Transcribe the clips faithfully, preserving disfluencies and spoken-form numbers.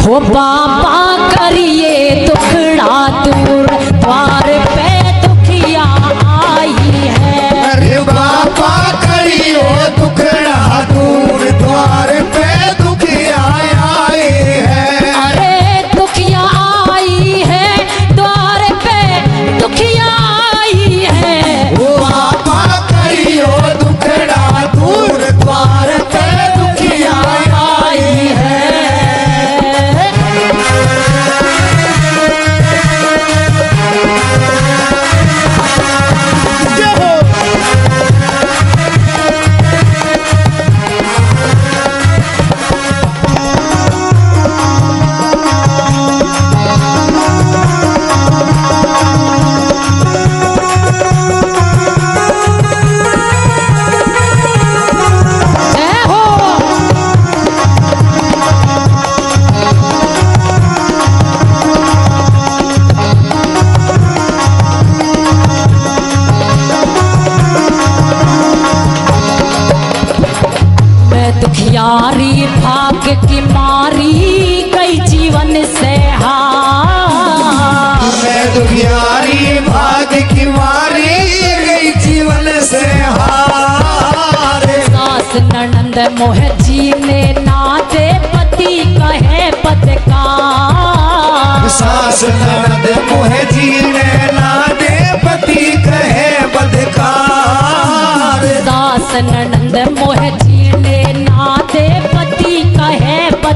वो बाबा करिए दुखड़ा दूर, द्वार पे दुखिया आई है। अरे बाबा करिए दुखड़ा दूर, द्वार पे दुखिया आई है। अरे दुखिया आई है, द्वार पे दुखिया आई है। वो बाबा करिए दुखड़ा दूर, द्वार पे दुखिया आई है। दुखियारी भाग्य की मारी गई जीवन से हार। मैं दुखियारी भाग्य की मारी गई जीवन से हार। सास ननंद मोह जीने ना दे, पति कहे बदकार। सास ननद मोह जीने ना दे, पति कहे बदकार। सास ननंद मोह जीने ना दे, पति कहे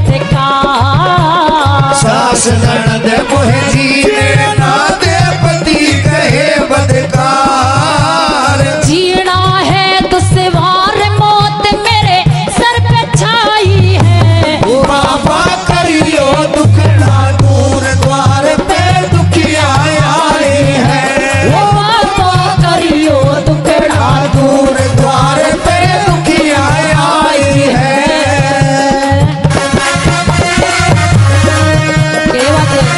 बदकार। सास ननद मोह जीने ना दे, पति कहे बदकार। जीना है दुश्वार, मौत मेरे सर पे छाई है। ओ बाबा करियो दुखड़ा दूर, द्वार पे दुखिया आई है। ओ बाबा करियो दुखड़ा दूर, द्वार पे दुखिया आई है। के बात है?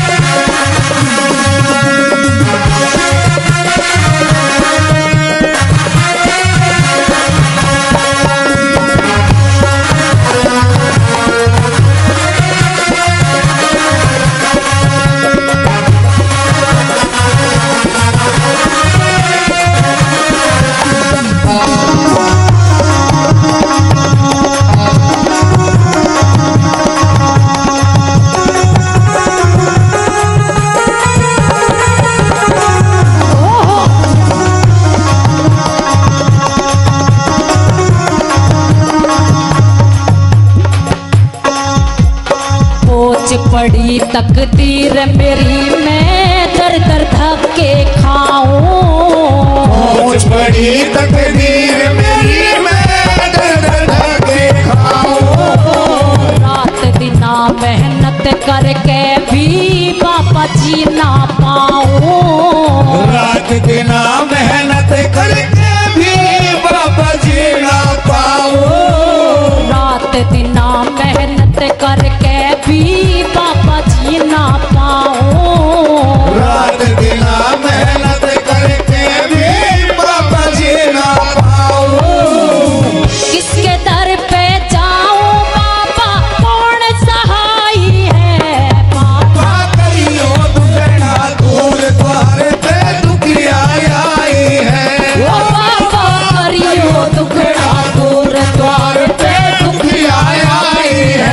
सोच पड़ी तकदीर मेरी, मैं दर दर धक्के खाऊं। सोच पड़ी तकदीर मेरी, मैं दर दर धक्के खाऊं। रात दिना मेहनत करके भी बाबा जी ना पाऊं। रात दिना मेहनत करके भी बाबा जी ना पाऊं। रात दिना मेहनत करके भी बाबा जी ना पाऊं। रात दिना मेहनत करके भी बाबा जी ना पाऊं। किसके दर पे जाऊं बाबा, कौन सहाय है। बाबा करियो दुखड़ा दूर, द्वार पे दुखिया आई है। ओ बाबा करियो दुखड़ा दूर, द्वार पे दुखिया आई है।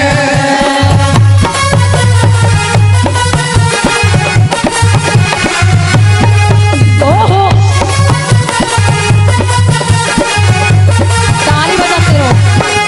ओहो ताली बजाते रहो।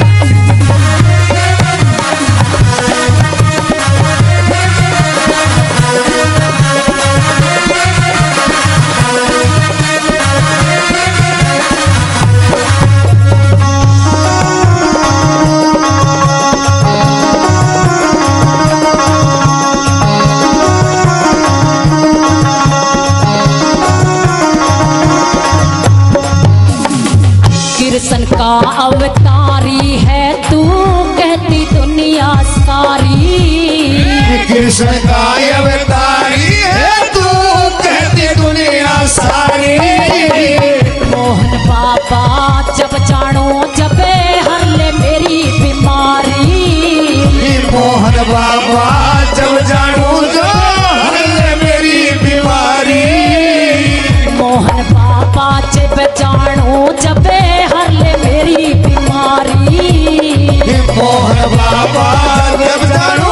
कृष्ण का अवतारी है तू, कहती दुनिया सारी। कृष्ण का अवतारी है तू, कहती दुनिया सारी। मोहन बाबा जब जानो जबे हर ले मेरी बीमारी। मोहन बाबा पार जब जानो